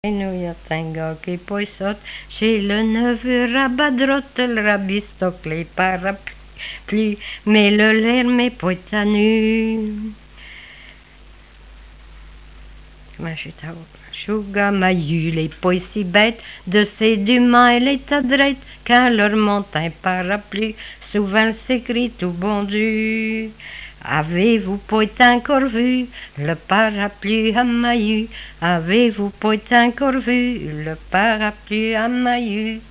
Nous y a un gars qui poissote chez le neveu Rabadrotte, le rabistoc, les parapluies, mais le l'air m'est poita nu. Chouga maillu, les pois si bêtes, de ces dumas et les tadrettes, quand leur monte un parapluie, souvent s'écrit tout bondu. Avez-vous point encore vu le parapluie à Maillu? Avez-vous point encore vu le parapluie à Maillu?